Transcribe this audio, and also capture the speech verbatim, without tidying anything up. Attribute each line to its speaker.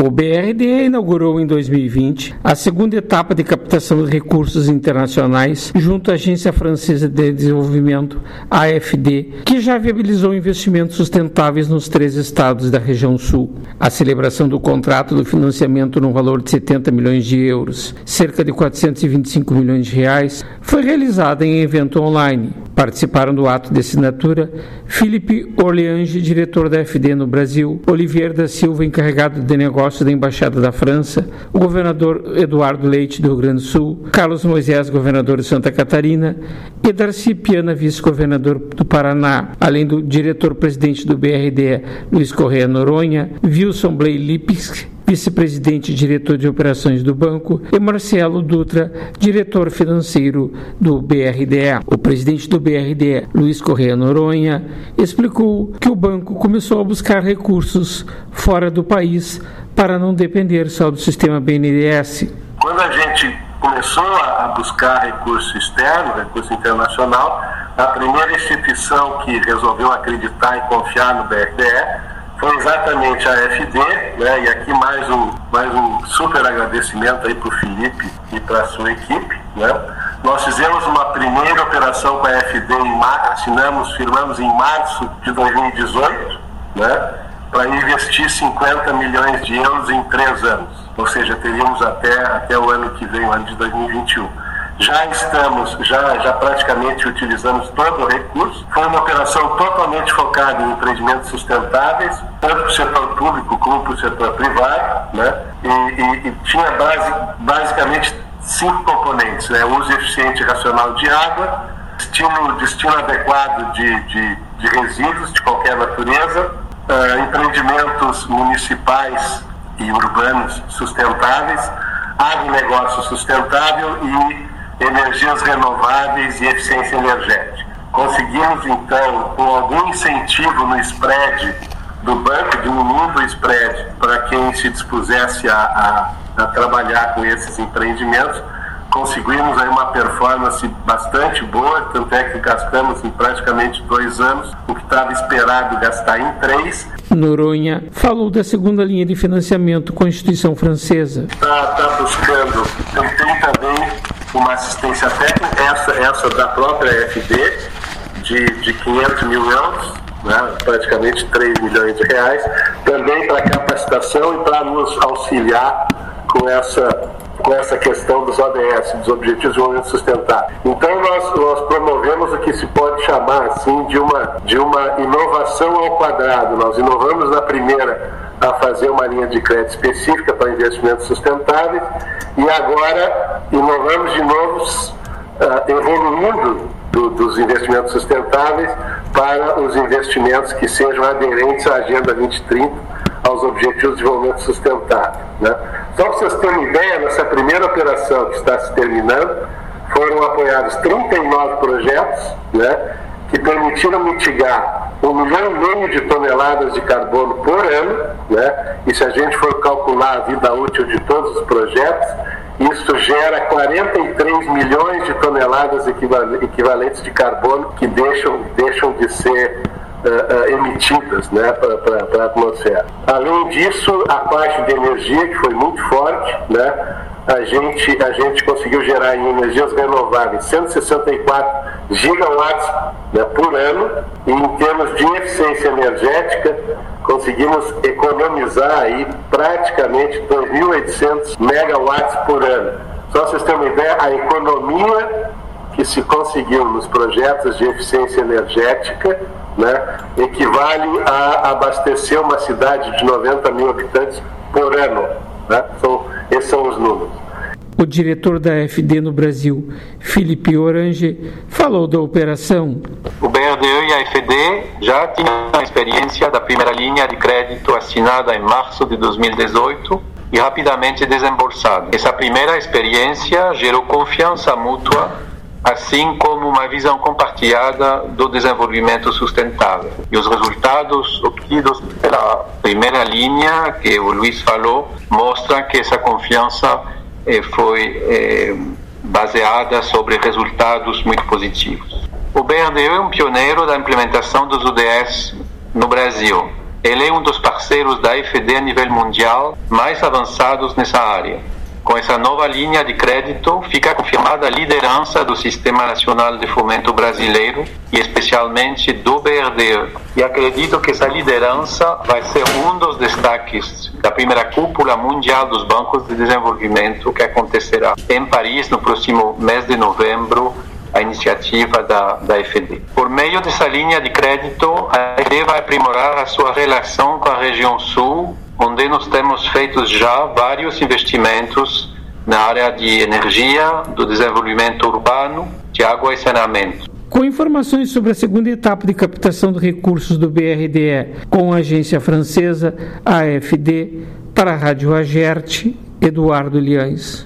Speaker 1: O B R D E inaugurou em dois mil e vinte a segunda etapa de captação de recursos internacionais junto à Agência Francesa de Desenvolvimento, A F D, que já viabilizou investimentos sustentáveis nos três estados da região sul. A celebração do contrato do financiamento no valor de setenta milhões de euros, cerca de quatrocentos e vinte e cinco milhões de reais, foi realizada em evento online. Participaram do ato de assinatura Philippe Orleange, diretor da A F D no Brasil, Olivier da Silva, encarregado de negócio da Embaixada da França, o governador Eduardo Leite do Rio Grande do Sul, Carlos Moisés, governador de Santa Catarina, e Darcy Piana, vice-governador do Paraná, além do diretor-presidente do B R D E, Luiz Correia Noronha, Wilson Blay Lipsk, vice-presidente e diretor de operações do banco, e Marcelo Dutra, diretor financeiro do B R D E. O presidente do B R D E, Luiz Correia Noronha, explicou que o banco começou a buscar recursos fora do país para não depender só do sistema B N D E S.
Speaker 2: Quando a gente começou a buscar recurso externo, recurso internacional, a primeira instituição que resolveu acreditar e confiar no B R D E foi exatamente a F D, né? E aqui mais um, mais um super agradecimento aí para o Felipe e para a sua equipe, né? Nós fizemos uma primeira operação com a F D, em mar... assinamos, firmamos em março de dois mil e dezoito, né? Para investir cinquenta milhões de euros em três anos, ou seja, teríamos até, até o ano que vem, o ano de dois mil e vinte e um. Já estamos, já, já praticamente utilizamos todo o recurso. Foi uma operação totalmente focada em empreendimentos sustentáveis, tanto para o setor público como para o setor privado, né? E, e, e tinha base, basicamente cinco componentes, né? Uso eficiente e racional de água, destino, destino adequado de, de, de resíduos de qualquer natureza, uh, empreendimentos municipais e urbanos sustentáveis, agronegócio sustentável e energias renováveis e eficiência energética. Conseguimos, então, com algum incentivo no spread do banco, diminuindo o spread para quem se dispusesse a, a, a trabalhar com esses empreendimentos, conseguimos aí uma performance bastante boa, tanto é que gastamos em praticamente dois anos o que estava esperado gastar em três.
Speaker 1: Noronha falou da segunda linha de financiamento com a instituição francesa.
Speaker 2: Está tá buscando, tem, tem também uma assistência técnica, essa, essa da própria F D, de, de quinhentos mil euros, né, praticamente três milhões de reais, também para capacitação e para nos auxiliar com essa, com essa questão dos O D S, dos Objetivos de Desenvolvimento Sustentável. Então nós, nós promovemos o que se pode chamar assim, de, uma, de uma inovação ao quadrado. Nós inovamos na primeira a fazer uma linha de crédito específica para investimentos sustentáveis e agora inovamos de novo, uh, evoluindo do, dos investimentos sustentáveis para os investimentos que sejam aderentes à Agenda vinte e trinta, aos Objetivos de Desenvolvimento Sustentável, né? Só para vocês terem ideia, nessa primeira operação que está se terminando, foram apoiados trinta e nove projetos, né, que permitiram mitigar um milhão e meio de toneladas de carbono por ano, né? E se a gente for calcular a vida útil de todos os projetos, isso gera quarenta e três milhões de toneladas equivalentes de carbono que deixam, deixam de ser uh, uh, emitidas, né, para a atmosfera. Além disso, a parte de energia, que foi muito forte, né? A gente, a gente conseguiu gerar em energias renováveis cento e sessenta e quatro gigawatts, né, por ano, e em termos de eficiência energética conseguimos economizar aí praticamente dois mil e oitocentos megawatts por ano. Só para vocês terem uma ideia, a economia que se conseguiu nos projetos de eficiência energética, né, equivale a abastecer uma cidade de noventa mil habitantes por ano, né? São, esses são os números.
Speaker 1: O diretor da F D no Brasil, Philippe Orleange, falou da operação.
Speaker 3: O B R D E e a F D já tinham a experiência da primeira linha de crédito assinada em março de dois mil e dezoito e rapidamente desembolsada. Essa primeira experiência gerou confiança mútua, assim como uma visão compartilhada do desenvolvimento sustentável. E os resultados obtidos pela primeira linha, que o Luiz falou, mostram que essa confiança eh, foi eh, baseada sobre resultados muito positivos. O B R D E é um pioneiro da implementação dos O D S no Brasil. Ele é um dos parceiros da A F D a nível mundial mais avançados nessa área. Com essa nova linha de crédito, fica confirmada a liderança do Sistema Nacional de Fomento Brasileiro e especialmente do B R D E. E acredito que essa liderança vai ser um dos destaques da primeira cúpula mundial dos bancos de desenvolvimento que acontecerá em Paris no próximo mês de novembro, a iniciativa da, da A F D. Por meio dessa linha de crédito, a A F D vai aprimorar a sua relação com a região sul, onde nós temos feito já vários investimentos na área de energia, do desenvolvimento urbano, de água e saneamento.
Speaker 1: Com informações sobre a segunda etapa de captação de recursos do B R D E com a agência francesa A F D, para a Rádio Agerte, Eduardo Liães.